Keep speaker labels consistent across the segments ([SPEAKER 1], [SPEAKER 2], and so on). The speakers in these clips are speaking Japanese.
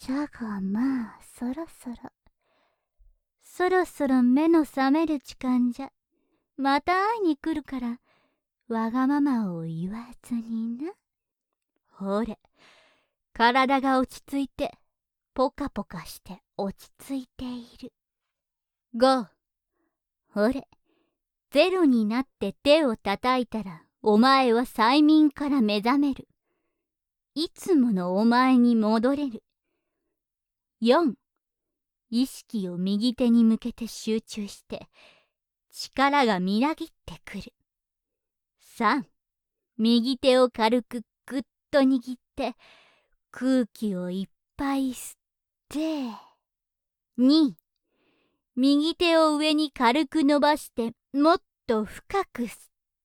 [SPEAKER 1] じゃがまあそろそろ目の覚める時間じゃ。また会いに来るからわがままを言わずにな。ほれ、体が落ち着いてポカポカして落ち着いている。5、ほれ、0になって手を叩いたらお前は催眠から目覚める。いつものお前に戻れる。4、意識を右手に向けて集中して力がみなぎってくる。3、右手を軽くぐっと握って空気をいっぱい吸って。2、右手を上に軽く伸ばしてもっと深く吸って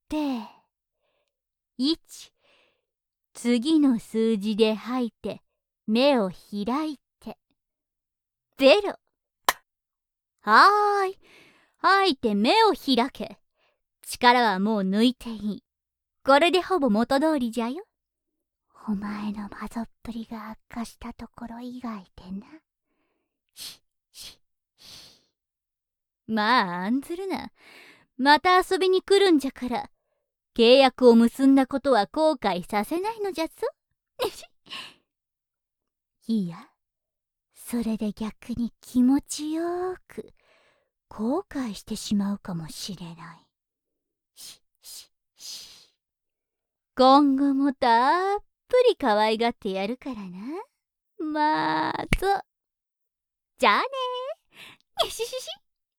[SPEAKER 1] 。1、次の数字で吐いて目を開いて。0。はーい。吐いて目を開け。力はもう抜いていい。これでほぼ元通りじゃよ。お前のマゾっぷりが悪化したところ以外でな。まあ案ずるな。また遊びに来るんじゃから。契約を結んだことは後悔させないのじゃぞ。いや、それで逆に気持ちよーく後悔してしまうかもしれない。今後もたっぷり可愛がってやるからな。まあぞ。じゃあねー。